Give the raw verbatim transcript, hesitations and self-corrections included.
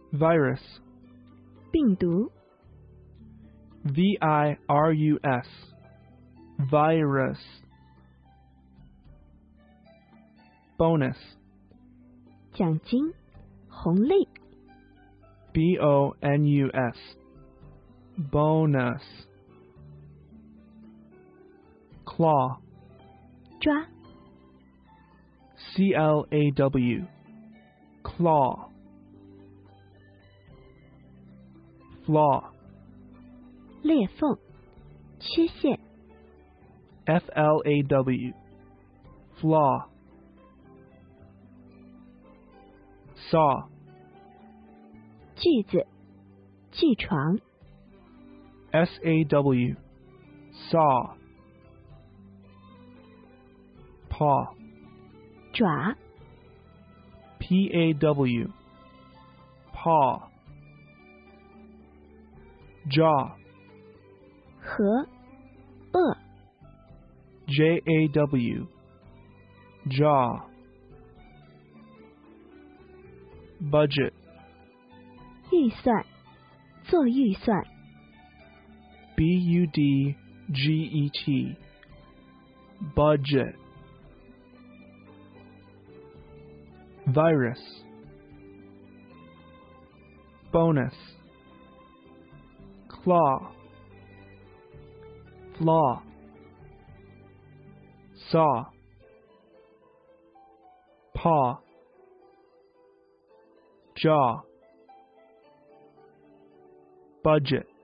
virus, 病毒， V I R U S, virus. Bonus, 奖金，红利， B O N U S, bonus. Claw, 抓， C L A W, claw. Flaw, 裂缝，缺陷， F L A W, flaw. Saw, 锯子，锯床， S A W, saw. Paw, 爪， P A W, paw. Jaw, 颌，颚， J A W, jaw. Budget, 预算，做预算， B U D G E T, budget. Virus, bonus. Claw, flaw. Saw, paw. Jaw, budget.